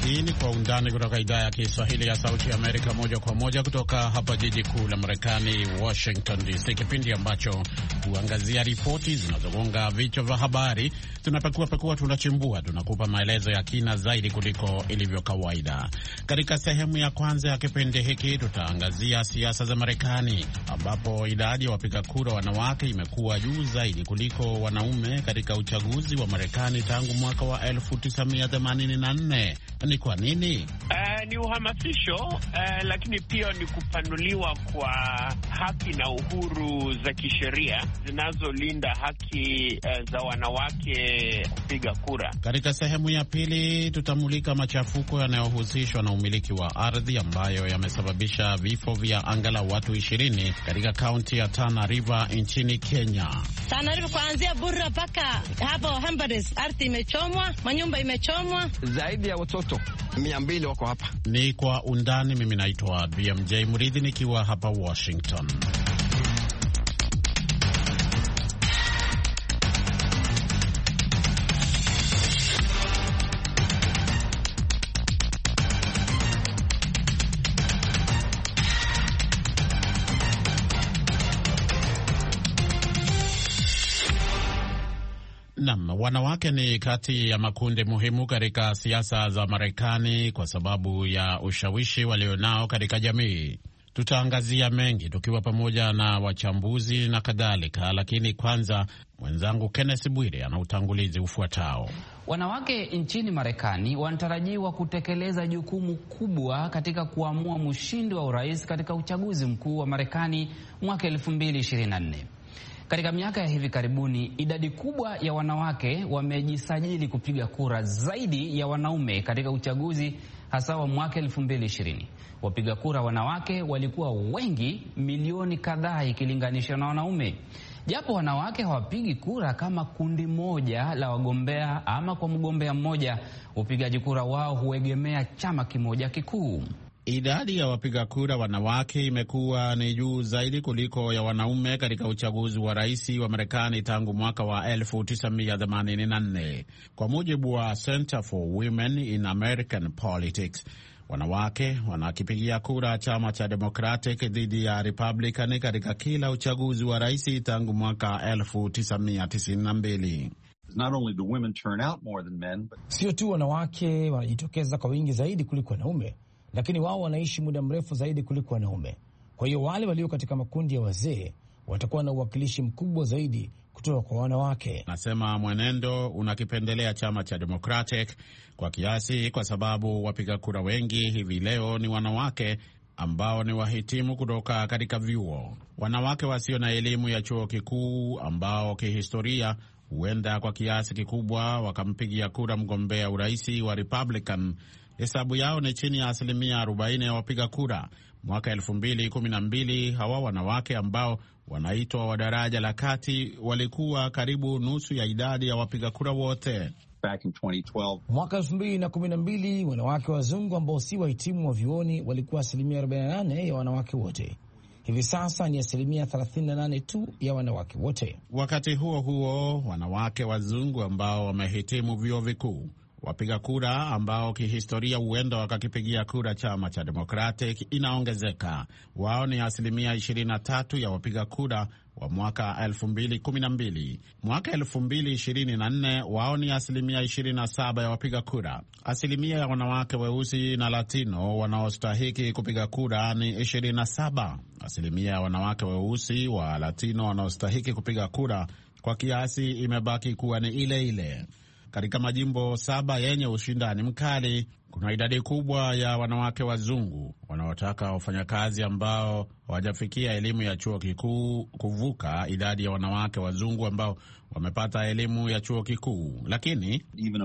Hii ni Kwa Undani kutoka idhaa ya Kiswahili ya Sauti ya Amerika, moja kwa moja kutoka hapa jiji kuu la Marekani, Washington DC, kipindi ambacho huangazia ripoti zinazogonga vichwa vya habari. Tunapekua, tunachimbua, tunakupa maelezo ya kina zaidi kuliko ilivyo kawaida. Katika sehemu ya kwanza ya kipindi hiki tutaangazia siasa za Marekani, ambapo idadi ya wapiga kura wanawake imekuwa juu zaidi kuliko wanaume katika uchaguzi wa Marekani tangu mwaka wa 1984. Ni kwa nini? Ni uhamasisho, lakini pia ni kupanuliwa kwa haki na uhuru za kisheria zinazolinda haki za wanawake kupiga kura. Katika sehemu ya pili tutamulika machafuko yanayohusishwa na umiliki wa ardhi ambayo yamesababisha vifo vya angalau watu 20 katika kaunti ya Tana River nchini Kenya. Tana River kuanzia Burra mpaka hapo Hambares, ardhi imechomwa, manyumba imechomwa, zaidi ya watoto 200 wako hapa. Ni Kwa Undani. Mimi naitwa BMJ Mridhi nikiwa hapa Washington. Wanawake ni kati ya makundi muhimu katika siasa za Marekani kwa sababu ya ushawishi walionao katika jamii. Tutaangazia mengi tukiwa pamoja na wachambuzi na kadhalika, lakini kwanza mwenzangu Kenneth Bwire ana utangulizi ufuatao. Wanawake nchini Marekani wanatarajiwa kutekeleza jukumu kubwa katika kuamua mshindi wa urais katika uchaguzi mkuu wa Marekani mwaka 2024. Katika miaka ya hivi karibuni, idadi kubwa ya wanawake wamejisajili kupiga kura zaidi ya wanaume katika uchaguzi hasa wa mwaka 2020. Wapiga kura wanawake walikuwa wengi milioni kadhaa ikilinganishwa na wanaume. Japo wanawake hawapigi kura kama kundi moja la wagombea ama kwa mgombea mmoja, upigaji kura wao huegemea chama kimoja kikuu. Idadi ya wapiga kura wanawake imekuwa ni juu zaidi kuliko ya wanaume katika uchaguzi wa rais wa Marekani tangu mwaka wa 1984. Kwa mujibu wa Center for Women in American Politics, wanawake wanakipigia kura chama cha Democratic dhidi ya Republican katika kila uchaguzi wa rais tangu mwaka 1992. Sio tu wanawake wanajitokeza kwa wingi zaidi kuliko wanaume, lakini wao wanaishi muda mrefu zaidi kuliko wanaume. Kwa hiyo wale walio katika makundi ya wazee watakuwa na uwakilishi mkubwa zaidi kutoka kwa wanawake. Nasema mwenendo unakipendelea chama cha Democratic kwa kiasi, kwa sababu wapiga kura wengi hivi leo ni wanawake ambao ni wahitimu kutoka katika vyuo. Wanawake wasio na elimu ya chuo kikuu ambao kihistoria huenda kwa kiasi kikubwa wakampigia kura mgombea uraisi wa Republican, hesabu yao ni chini ya 40% ya wapiga kura. Mwaka 2012 hawa wanawake ambao wanaitwa wa daraja la kati walikuwa karibu nusu ya idadi ya wapiga kura wote. Back in 2012. Mwaka 2012 wanawake wazungu ambao si wahitimu wa vyuoni walikuwa 48% ya wanawake wote. Hivi sasa ni 38% tu ya wanawake wote. Wakati huo huo, wanawake wazungu ambao wamehitimu vyuo vikuu, wapiga kura ambao kihistoria huenda wakakipigia kura chama cha Democratic, inaongezeka. Wao ni 23% ya wapiga kura wa mwaka 2012. Mwaka 2024 wao ni 27% ya wapiga kura. Asilimia ya wanawake weusi na Latino wanaostahiki kupiga kura ni 27. Asilimia ya wanawake weusi wa Latino wanaostahiki kupiga kura kwa kiasi imebaki kuwa ni ile ile. Katika majimbo 7 yenye ushindani mkali, kuna idadi kubwa ya wanawake wazungu wanaotaka wafanyakazi ambao hawajafikia elimu ya chuo kikuu kuvuka idadi ya wanawake wazungu ambao wamepata elimu ya chuo kikuu. Lakini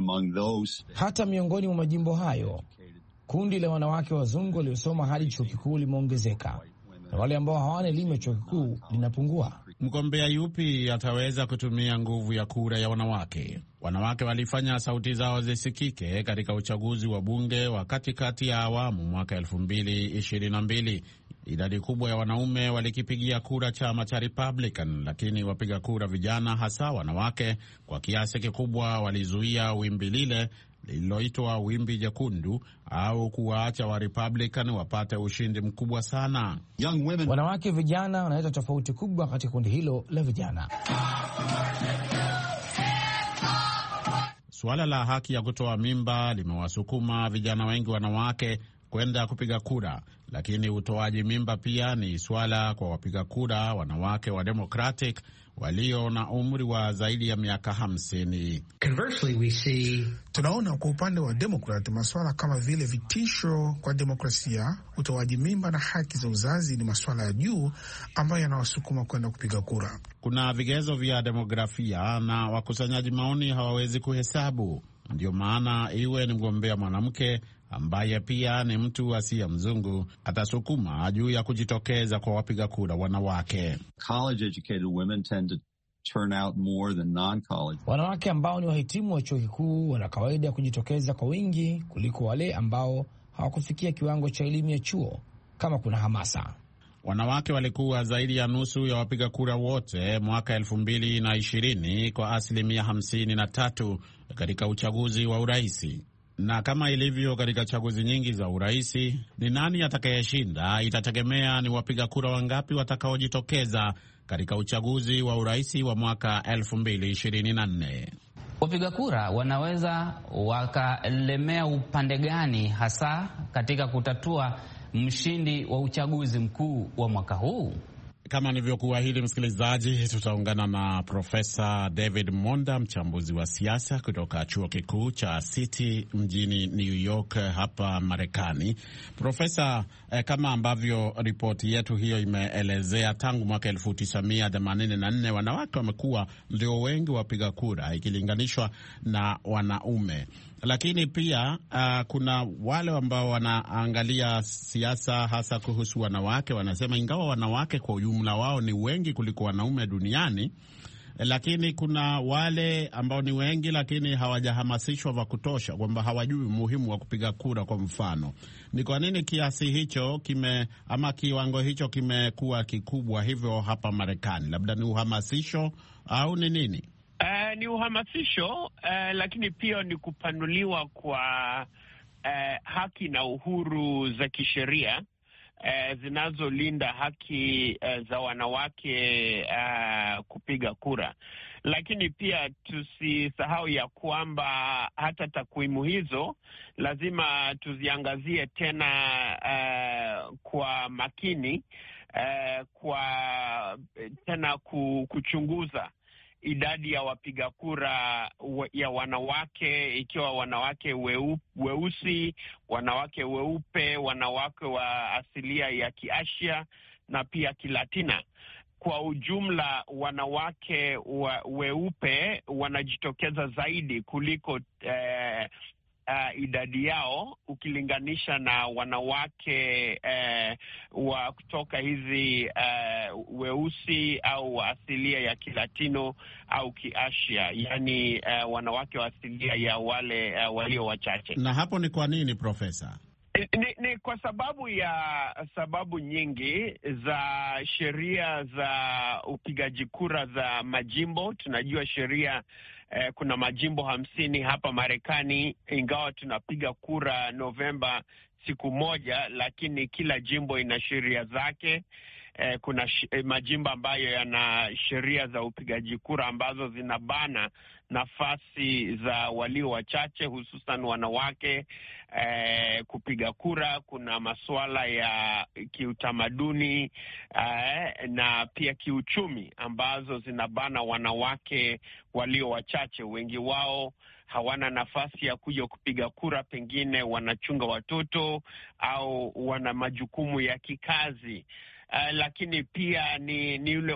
hata miongoni mwa majimbo hayo, kundi la wanawake wazungu waliosoma hadi chuo kikuu limeongezeka, na wale ambao hawana elimu ya chuo kikuu linapungua. Mgombea yupi ataweza kutumia nguvu ya kura ya wanawake? Wanawake walifanya sauti zao zisikike katika uchaguzi wa bunge wa katikati ya awamu mwaka 2022. Idadi kubwa ya wanaume walikipigia kura chama cha Republican, lakini wapiga kura vijana, hasa wanawake, kwa kiasi kikubwa walizuia wimbi lile lililoitwa wimbi jekundu au kuwaacha wa Republican wapate ushindi mkubwa sana. Wanawake vijana wanaleta tofauti kubwa katika kundi hilo la vijana. Suala la haki ya kutoa mimba limewasukuma vijana wengi wanawake kwenda kupiga kura, lakini utoaji mimba pia ni swala kwa wapiga kura wanawake wa Democratic walio na umri wa zaidi ya miaka 50. Tunaona kwa upande wa Democrat masuala kama vile vitisho kwa demokrasia, utoaji mimba na haki za uzazi ni masuala ya juu ambayo yanawasukuma kwenda kupiga kura. Kuna vigezo vya demografia na wakusanyaji maoni hawawezi kuhesabu. Ndio maana iwe ni mgombea mwanamke ambaye pia ni mtu asiye mzungu atasukuma juu ya kujitokeza kwa wapiga kura wanawake. College educated women tend to turn out more than non-college. Wanawake ambao ni wahitimu wa chuo kikuu wana kawaida ya kujitokeza kwa wingi kuliko wale ambao hawakufikia kiwango cha elimu ya chuo kama kuna hamasa. Wanawake walikuwa zaidi ya nusu ya wapiga kura wote mwaka 2020 kwa asilimia 53 katika uchaguzi wa uraisi. Na kama ilivyo katika chaguzi nyingi za uraisi, ni nani atakayeshinda itategemea ni wapiga kura wangapi watakaojitokeza katika uchaguzi wa uraisi wa mwaka 2024. Wapiga kura wanaweza wakalemea upande gani hasa katika kutatua mshindi wa uchaguzi mkuu wa mwaka huu? Kama nilivyokuahidi, msikilizaji, tutaungana na Profesa David Monda, mchambuzi wa siasa kutoka chuo kikuu cha City mjini New York hapa Marekani. Profesa, kama ambavyo ripoti yetu hiyo imeelezea, tangu mwaka 1984 wanawake wamekuwa ndio wengi wapiga kura ikilinganishwa na wanaume. Lakini pia kuna wale ambao wanaangalia siasa hasa kuhusu wanawake, wanasema ingawa wanawake kwa ujumla wao ni wengi kuliko wanaume duniani, lakini kuna wale ambao ni wengi lakini hawajahamasishwa vya kutosha, kwamba hawajui umuhimu wa kupiga kura. Kwa mfano, ni kwa nini kiasi hicho ama kiwango hicho kimekuwa kikubwa hivyo hapa Marekani? Labda ni uhamasisho au ni nini? Ni uhamasisho, lakini pia ni kupanuliwa kwa haki na uhuru za kisheria zinazolinda haki za wanawake kupiga kura. Lakini pia tusisahau ya kwamba hata takwimu hizo lazima tuziangazie tena kwa makini, kwa tena kuchunguza idadi ya wapiga kura ya wanawake, ikiwa wanawake weusi, wanawake weupe, wanawake wa asilia ya Kiasia na pia Kilatina. Kwa ujumla, wanawake weupe wanajitokeza zaidi kuliko idadi yao ukilinganisha na wanawake wa kutoka hizi weusi au asilia ya Kilatino au Kiasia, yani wanawake wa asilia ya wale walio wachache. Na hapo ni kwa nini, Profesa? Ni kwa sababu nyingi za sheria za upigaji kura za majimbo. Tunajua sheria kuna majimbo 50 hapa Marekani, ingawa tunapiga kura Novemba siku moja, lakini kila jimbo ina sheria zake. Kuna majimbo ambayo yana sheria za upigaji kura ambazo zinabana nafasi za walio wachache, hususan wanawake kupiga kura. Kuna masuala ya kiutamaduni na pia kiuchumi ambazo zinabana wanawake walio wachache. Wengi wao hawana nafasi ya kuja kupiga kura, pengine wanachunga watoto au wana majukumu ya kikazi. Lakini pia ni ule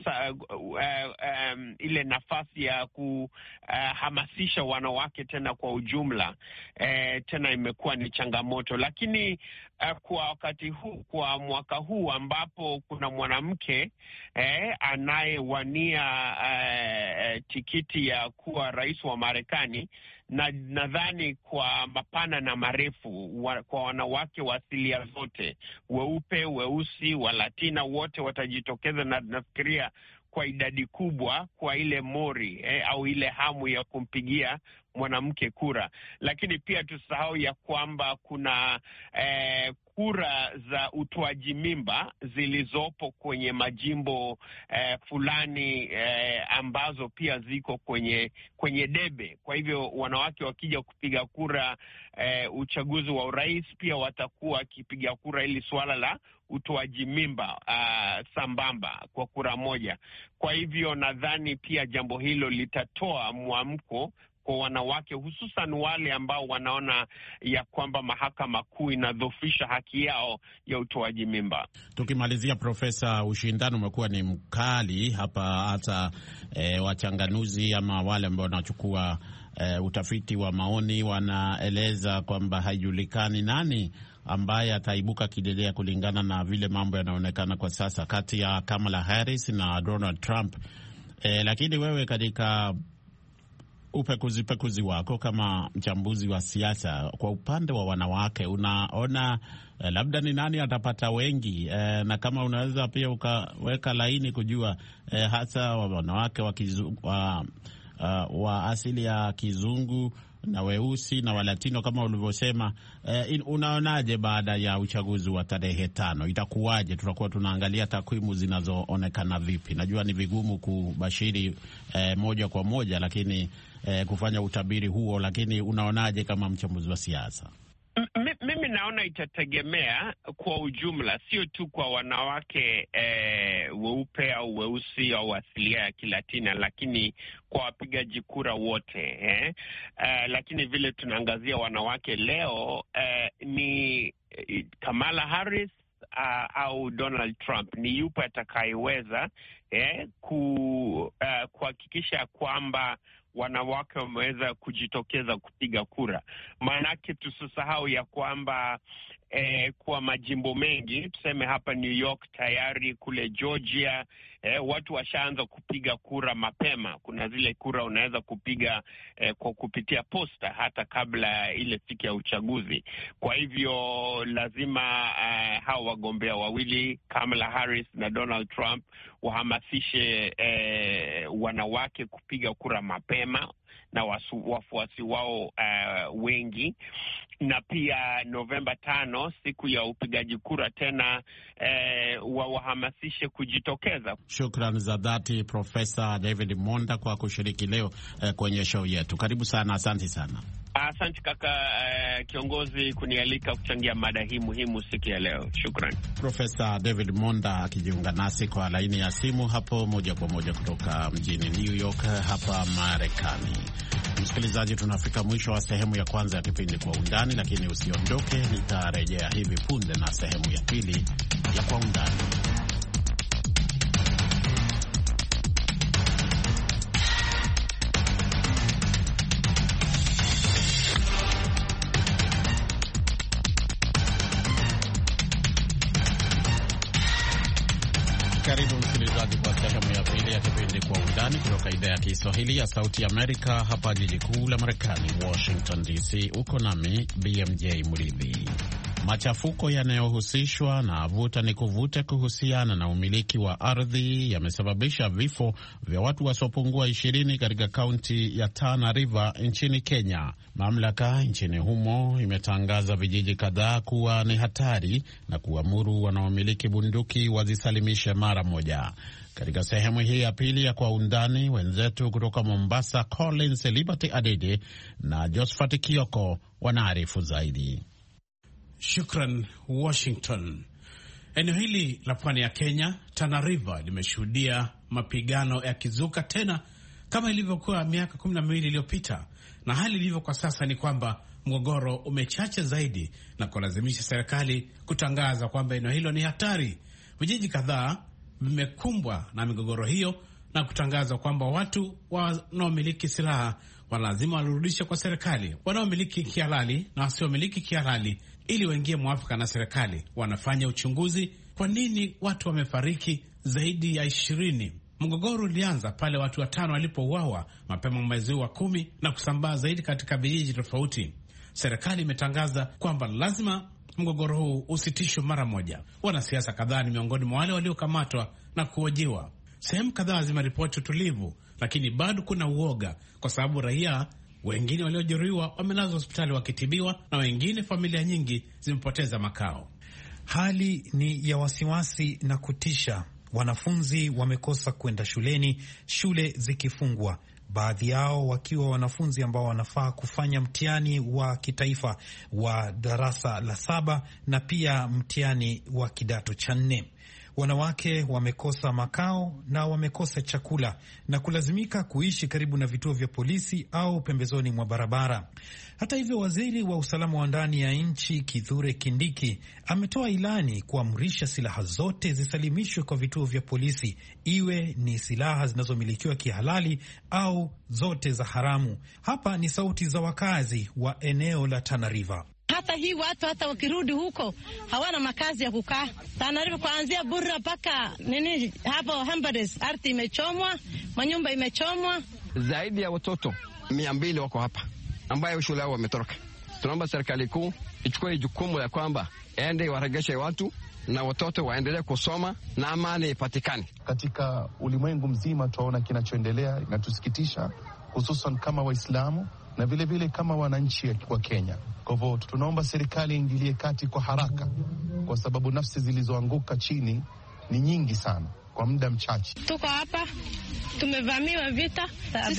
ile nafasi ya kuhamasisha wanawake tena kwa ujumla, tena imekuwa ni changamoto. Lakini kwa wakati huu, kwa mwaka huu ambapo kuna mwanamke anayewania tikiti ya kuwa rais wa Marekani, na nadhani kwa mapana na marefu kwa wanawake wa asilia zote, weupe, weusi, Walatina, wote watajitokeza, na nafikiria kwa idadi kubwa, kwa ile mori au ile hamu ya kumpigia mwanamke kura. Lakini pia tusahau ya kwamba kuna kura za utoaji mimba zilizopo kwenye majimbo fulani ambazo pia ziko kwenye debe. Kwa hivyo wanawake wakija kupiga kura uchaguzi wa urais, pia watakuwa wakipiga kura ili suala la utoaji mimba sambamba kwa kura moja. Kwa hivyo nadhani pia jambo hilo litatoa mwamko kwa wanawake, hususan wale ambao wanaona ya kwamba mahakama kuu inadhoofisha haki yao ya utoaji mimba. Tukimalizia, Profesa, ushindani umekuwa ni mkali hapa, hata wachanganuzi ama wale ambao wanachukua utafiti wa maoni wanaeleza kwamba haijulikani nani ambaye ataibuka kidedea kulingana na vile mambo yanaonekana kwa sasa kati ya Kamala Harris na Donald Trump. Lakini wewe katika upekuzi wako kama mchambuzi wa siasa, kwa upande wa wanawake unaona labda ni nani atapata wengi, na kama unaweza pia ukaweka laini kujua hasa wanawake wa asili ya kizungu na weusi na walatino kama ulivyosema, unaonaje baada ya uchaguzi wa tarehe 5 itakuwaje? Tutakuwa tunaangalia takwimu zinazoonekana vipi? Najua ni vigumu kubashiri moja kwa moja, lakini kufanya utabiri huo, lakini unaonaje kama mchambuzi wa siasa? Mimi naona itategemea kwa ujumla, sio tu kwa wanawake weupe au weusi au asilia ya Kilatina, lakini kwa wapigaji kura wote lakini vile tunaangazia wanawake leo, ni Kamala Harris au Donald Trump, ni yupo atakayeweza kuhakikisha kwamba wanawake wameweza kujitokeza kupiga kura. Maanake tusisahau ya kwamba kwa majimbo mengi, tuseme hapa New York tayari, kule Georgia watu washaanza kupiga kura mapema. Kuna zile kura unaweza kupiga kwa kupitia posta hata kabla ile siku ya uchaguzi. Kwa hivyo lazima hao wagombea wawili, Kamala Harris na Donald Trump, wahamasishe wanawake kupiga kura mapema na wafuasi wao wengi. Na pia Novemba 5, siku ya upigaji kura tena, wahamasishe kujitokeza. Shukran za dhati Profesa David Monda kwa kushiriki leo kwenye show yetu. Karibu sana, asante sana. Asante kaka kiongozi kunialika kuchangia mada hii muhimu siku ya leo. Shukran. Profesa David Monda akijiunga nasi kwa laini ya simu hapo moja kwa moja kutoka mjini New York hapa Marekani. Msikilizaji, tunafika mwisho wa sehemu ya kwanza ya kipindi Kwa Undani, lakini usiondoke, nitarejea hivi punde na sehemu ya pili ya Kwa Undani. Karibu msikilizaji kwa sehemu ya pili ya kipindi Kwa Undani kutoka idhaa ya Kiswahili ya Sauti Amerika hapa jiji kuu la Marekani, Washington DC. Uko nami BMJ Mridhi. Machafuko yanayohusishwa na vuta ni kuvute kuhusiana na umiliki wa ardhi yamesababisha vifo vya watu wasiopungua 20 katika kaunti ya Tana River nchini Kenya. Mamlaka nchini humo imetangaza vijiji kadhaa kuwa ni hatari na kuamuru wanaomiliki bunduki wazisalimishe mara moja. Katika sehemu hii ya pili ya Kwa Undani, wenzetu kutoka Mombasa Collins Liberty Adede na Josephat Kioko wanaarifu zaidi. Shukran Washington. Eneo hili la pwani ya Kenya, Tana River, limeshuhudia mapigano yakizuka tena kama ilivyokuwa miaka 12 iliyopita, na hali ilivyo kwa sasa ni kwamba mgogoro umechache zaidi na kulazimisha serikali kutangaza kwamba eneo hilo ni hatari. Vijiji kadhaa vimekumbwa na migogoro hiyo na kutangaza kwamba watu wanaomiliki silaha lazima warudishe kwa serikali, wanaomiliki kihalali na wasiomiliki kihalali, ili waingie mwafaka na serikali. Wanafanya uchunguzi kwa nini watu wamefariki zaidi ya 20. Mgogoro ulianza pale watu 5 walipouawa mapema mwezi wa 10 na kusambaa zaidi katika vijiji tofauti. Serikali imetangaza kwamba lazima mgogoro huu usitishwe mara moja. Wanasiasa kadhaa ni miongoni mwa wale waliokamatwa na kuhojiwa. Sehemu kadhaa zimeripoti utulivu, lakini bado kuna uoga kwa sababu raia Wengine waliojeruhiwa wamelazwa hospitali wakitibiwa, na wengine, familia nyingi zimepoteza makao. Hali ni ya wasiwasi na kutisha. Wanafunzi wamekosa kwenda shuleni, shule zikifungwa, baadhi yao wakiwa wanafunzi ambao wanafaa kufanya mtihani wa kitaifa wa darasa la 7 na pia mtihani wa kidato cha 4. Wanawake wamekosa makao na wamekosa chakula na kulazimika kuishi karibu na vituo vya polisi au pembezoni mwa barabara. Hata hivyo, waziri wa usalama wa ndani ya nchi Kithure Kindiki ametoa ilani kuamrisha silaha zote zisalimishwe kwa vituo vya polisi, iwe ni silaha zinazomilikiwa kihalali au zote za haramu. Hapa ni sauti za wakazi wa eneo la Tana River. Hata hii watu hata wakirudi huko hawana makazi ya kukaa. Tana River kuanzia Burra mpaka hapo Hambades, ardhi imechomwa, manyumba imechomwa. Zaidi ya watoto 200 wako hapa ambayo shule yao wametoroka. Tunaomba serikali kuu ichukue jukumu la kwamba ende waregeshe watu na watoto waendelee kusoma na amani ipatikane. Katika ulimwengu mzima tunaona kinachoendelea, inatusikitisha, hususan kama Waislamu na vile kama wananchi wa Kenya. Kwa hivyo tunaomba serikali ingilie kati kwa haraka, kwa sababu nafsi zilizoanguka chini ni nyingi sana kwa muda mchache. Tuko hapa tumevamiwa vita.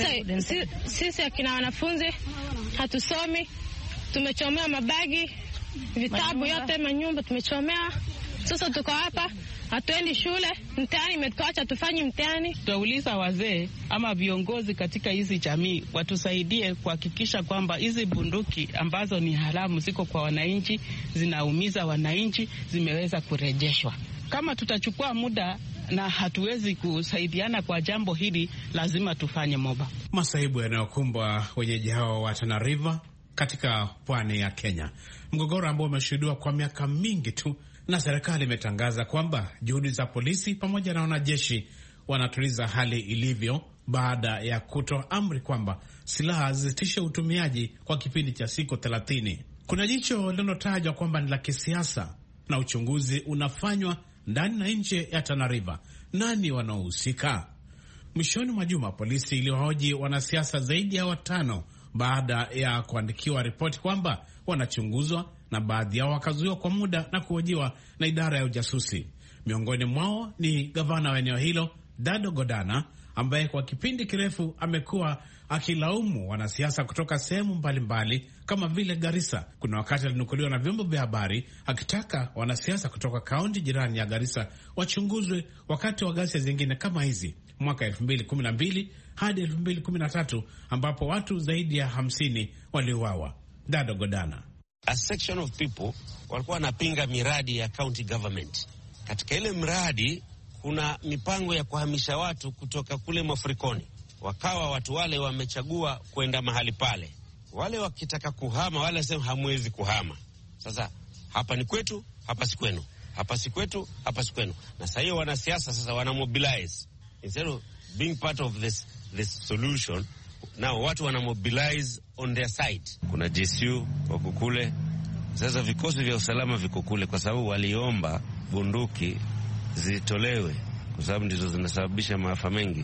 Sisi akina wanafunzi hatusomi, tumechomewa mabagi, vitabu yote, manyumba tumechomewa. Sasa tuko hapa hatuendi shule, mtihani imetuacha tufanye mtihani. Tutauliza wazee ama viongozi katika hizi jamii watusaidie kuhakikisha kwamba hizi bunduki ambazo ni haramu ziko kwa wananchi, zinaumiza wananchi, zimeweza kurejeshwa. Kama tutachukua muda na hatuwezi kusaidiana kwa jambo hili, lazima tufanye moba. Masaibu yanayokumbwa wenyeji hao wa Tana River katika pwani ya Kenya, mgogoro ambao umeshuhudiwa kwa miaka mingi tu, na serikali imetangaza kwamba juhudi za polisi pamoja na wanajeshi wanatuliza hali ilivyo baada ya kutoa amri kwamba silaha zisitishe utumiaji kwa kipindi cha siku 30. Kuna jicho linalotajwa kwamba ni la kisiasa na uchunguzi unafanywa ndani na nje ya Tana River. Nani wanaohusika? Mwishoni mwa juma polisi iliwahoji wanasiasa zaidi ya 5 baada ya kuandikiwa ripoti kwamba wanachunguzwa, na baadhi yao wakazuiwa kwa muda na kuhojiwa na idara ya ujasusi. Miongoni mwao ni gavana wa eneo hilo Dado Godana, ambaye kwa kipindi kirefu amekuwa akilaumu wanasiasa kutoka sehemu mbalimbali kama vile Garissa. Kuna wakati alinukuliwa na vyombo vya habari akitaka wanasiasa kutoka kaunti jirani ya Garissa wachunguzwe wakati wa ghasia zingine kama hizi mwaka 2012 hadi 2013 ambapo watu zaidi ya 50 waliuawa. Dado Godana: A section of people walikuwa wanapinga miradi ya county government. Katika ile mradi kuna mipango ya kuhamisha watu kutoka kule mafurikoni, wakawa watu wale wamechagua kwenda mahali pale. Wale wakitaka kuhama, wale wasema hamwezi kuhama. Sasa hapa ni kwetu, hapa si kwenu, hapa si kwetu, hapa si kwenu. Na sasa hiyo wanasiasa sasa wana mobilize, instead of being part of this solution, now watu wana mobilize on their side. Kuna GSU wako kule, sasa vikosi vya usalama viko kule, kwa sababu waliomba bunduki zitolewe kwa sababu ndizo zinasababisha maafa mengi.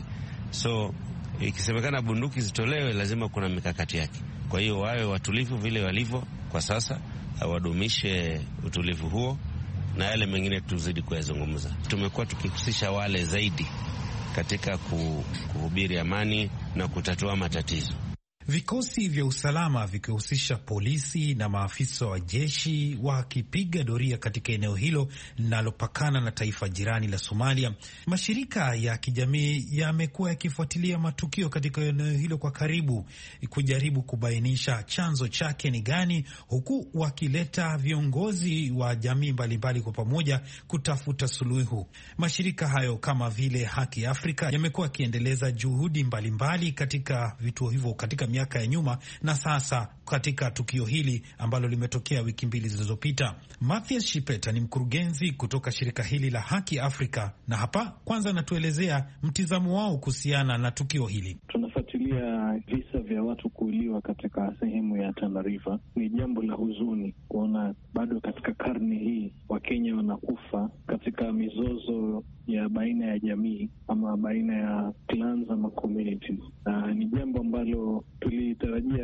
So ikisemekana bunduki zitolewe, lazima kuna mikakati yake. Kwa hiyo wawe watulivu vile walivyo kwa sasa, wadumishe utulivu huo, na yale mengine tuzidi kuyazungumza. Tumekuwa tukihusisha wale zaidi katika kuhubiri amani na kutatua matatizo. Vikosi vya usalama vikihusisha polisi na maafisa wa jeshi wakipiga doria katika eneo hilo linalopakana na taifa jirani la Somalia. Mashirika ya kijamii yamekuwa yakifuatilia matukio katika eneo hilo kwa karibu, kujaribu kubainisha chanzo chake ni gani, huku wakileta viongozi wa jamii mbalimbali kwa pamoja kutafuta suluhu. Mashirika hayo kama vile Haki Afrika yamekuwa yakiendeleza juhudi mbalimbali katika vituo hivyo katika miaka ya nyuma, na sasa katika tukio hili ambalo limetokea wiki 2 zilizopita. Mathias Shipeta ni mkurugenzi kutoka shirika hili la Haki Afrika, na hapa kwanza anatuelezea mtizamo wao kuhusiana na tukio hili. Tunafuatilia visa vya watu kuuliwa katika sehemu ya Tana River. Ni jambo la huzuni kuona bado katika karne hii Wakenya wanakufa katika mizozo ya baina ya jamii ama baina ya clans ama communities. Ni jambo ambalo tulitarajia kwa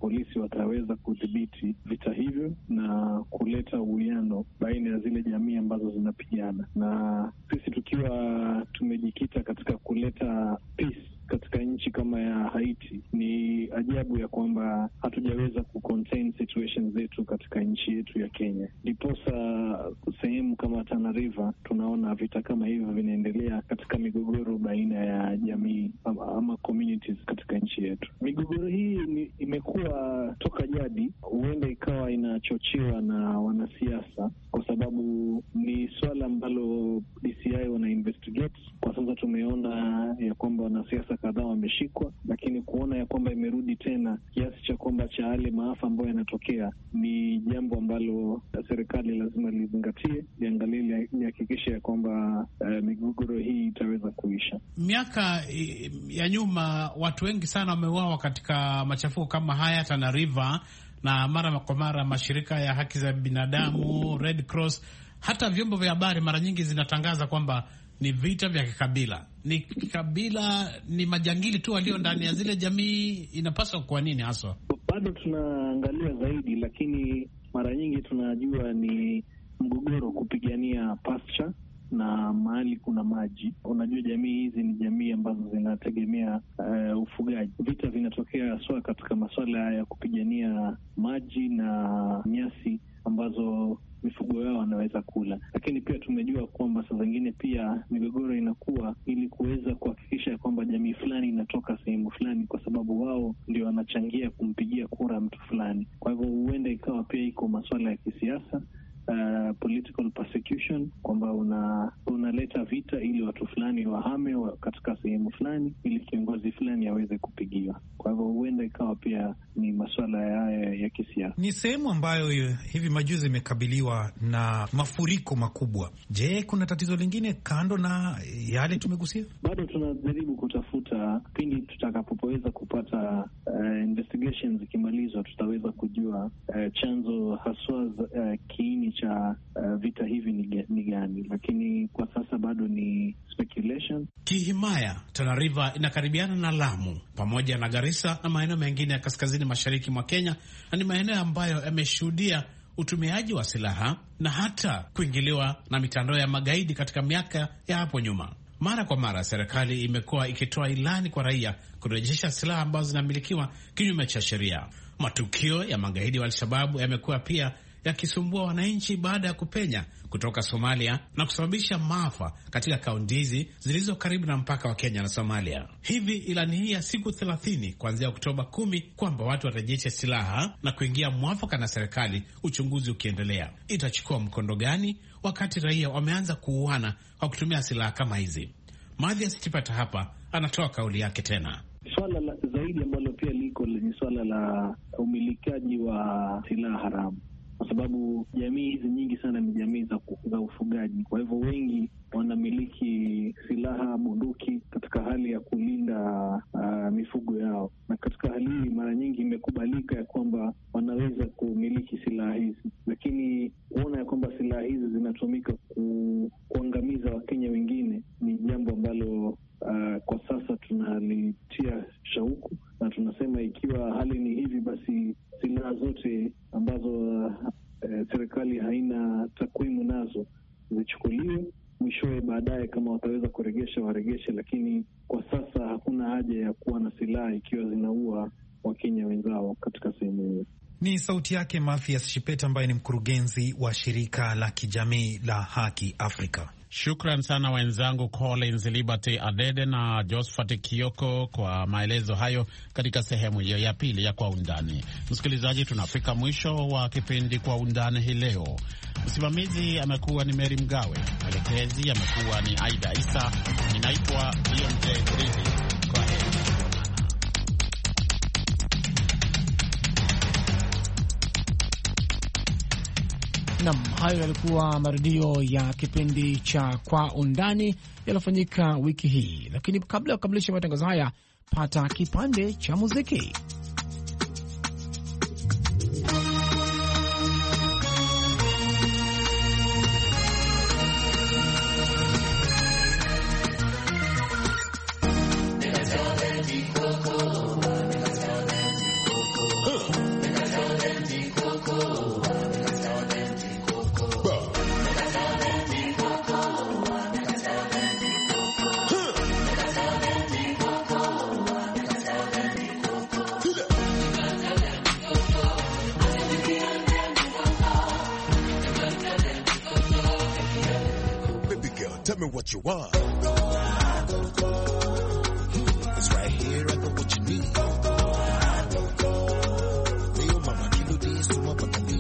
polisi wataweza kudhibiti vita hivyo na kuleta uwiano baina ya zile jamii ambazo zinapigana, na sisi tukiwa tumejikita katika kuleta peace katika nchi kama ya Haiti, ni ajabu ya kwamba hatujaweza kucontain situation zetu katika nchi yetu ya Kenya. Ndiposa sehemu kama Tana River tunaona vita kama hivyo vinaendelea katika migogoro baina ya jamii ama communities katika nchi yetu. Migogoro hii imekuwa toka jadi, huenda ikawa inachochewa na wanasiasa, kwa sababu ni swala ambalo DCI wana investigate. Kwa sasa tumeona ya kwamba wanasiasa kadhaa wameshikwa, lakini kuona ya kwamba imerudi tena kiasi cha kwamba cha yale maafa ambayo yanatokea ni jambo ambalo serikali lazima lizingatie, liangalie, lihakikishe ya kwamba migogoro hii itaweza kuisha. Miaka ya nyuma watu wengi sana wameuawa katika machafuko kama haya Tana River, na mara kwa mara mashirika ya haki za binadamu, Red Cross, hata vyombo vya habari mara nyingi zinatangaza kwamba ni vita vya kikabila. Ni kikabila, ni majangili tu walio ndani ya zile jamii. Inapaswa kwa nini haswa? Bado tunaangalia zaidi, lakini mara nyingi tunajua ni mgogoro kupigania pasture na mahali kuna maji. Unajua jamii hizi ni jamii ambazo zinategemea ufugaji. Vita vinatokea haswa katika masuala ya kupigania maji na nyasi ambazo mifugo yao wanaweza kula, lakini pia tumejua kwamba saa zingine pia migogoro inakuwa ili kuweza kuhakikisha kwamba jamii fulani inatoka sehemu fulani, kwa sababu wao ndio wanachangia kumpigia kura mtu fulani. Kwa hivyo huenda ikawa pia iko masuala ya kisiasa, political persecution, kwamba unaleta vita ili watu fulani wahame katika sehemu fulani ili kiongozi fulani aweze kupigiwa. Kwa hivyo huenda ikawa pia ni masuala ya kisiasa. Ni sehemu ambayo hivi majuzi imekabiliwa na mafuriko makubwa. Je, kuna tatizo lingine kando na yale tumegusia? Bado tunajaribu kutafuta, pindi tutakapoweza kupata investigations ikimalizwa, tutaweza kujua chanzo haswa kiini cha vita hivi ni gani, lakini kwa sasa bado ni speculation. Kihimaya, Tana River inakaribiana na Lamu pamoja na Garissa na maeneo mengine ya kaskazini mashariki mwa Kenya, na ni maeneo ambayo yameshuhudia utumiaji wa silaha na hata kuingiliwa na mitandao ya magaidi katika miaka ya hapo nyuma. Mara kwa mara serikali imekuwa ikitoa ilani kwa raia kurejesha silaha ambazo zinamilikiwa kinyume cha sheria. Matukio ya magaidi wa Al-Shababu yamekuwa pia yakisumbua wananchi baada ya kupenya kutoka Somalia na kusababisha maafa katika kaunti hizi zilizo karibu na mpaka wa Kenya na Somalia. Hivi ilani hii ya siku 30 kuanzia Oktoba 10 kwamba watu warejeshe silaha na kuingia mwafaka na serikali, uchunguzi ukiendelea. Itachukua mkondo gani wakati raia wameanza kuuana kwa kutumia silaha kama hizi? Mathias Chipata hapa anatoa kauli yake tena. Swala la zaidi ambalo pia liko ni swala la umilikaji wa silaha haramu, kwa sababu jamii hizi nyingi sana ni jamii za ufugaji. Kwa hivyo wengi wanamiliki silaha, bunduki katika hali ya kulinda mifugo yao, na katika hali hii mara nyingi imekubalika ya kwamba wanaweza kumiliki silaha hizi, lakini kuona ya kwamba silaha hizi zinatumika kuangamiza Wakenya wengine ni jambo ambalo kwa sasa tunalitia shauku, na tunasema ikiwa hali ni hivi, basi silaha zote ambazo serikali haina takwimu nazo zichukuliwe, mwishowe baadaye kama wataweza kuregesha waregeshe, lakini kwa sasa hakuna haja ya kuwa na silaha ikiwa zinaua Wakenya wenzao katika sehemu hiyo. Ni sauti yake Mathias Chipeta ambaye ni mkurugenzi wa shirika la kijamii la Haki Afrika. Shukran sana wenzangu Collins Liberty Adede na Josephat Kioko kwa maelezo hayo katika sehemu hiyo ya pili ya Kwa Undani. Msikilizaji, tunafika mwisho wa kipindi Kwa Undani hii leo. Msimamizi amekuwa ni Mary Mgawe, mwelekezi amekuwa ni Aida Isa, ninaitwa BMJ Mridhi. Kwa heri. Nam, hayo yalikuwa marudio ya kipindi cha Kwa Undani yaliyofanyika wiki hii, lakini kabla ya kukamilisha matangazo haya, pata kipande cha muziki. what you want. It's right here, I got what you need. Leo mama kilo di suma patani.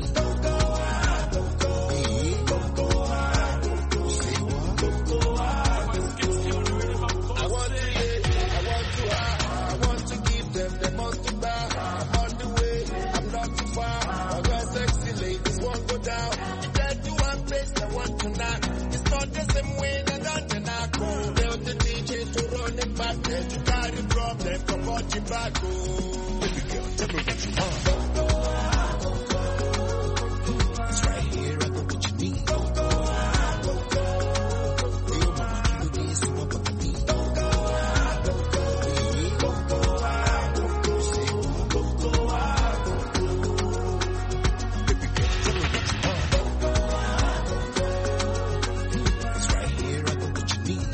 You got a problem, come on, you back. Baby girl, tell me what you want. It's right here, I got what you need. Hey, mama, you do this, you want what I need. Baby girl, tell me what you want. It's right here, I got what you need.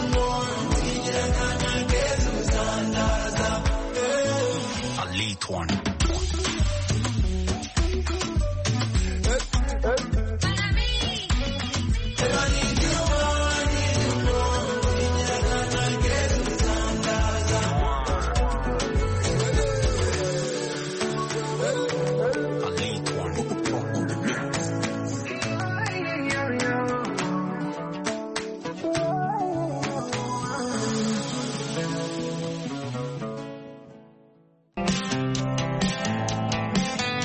One.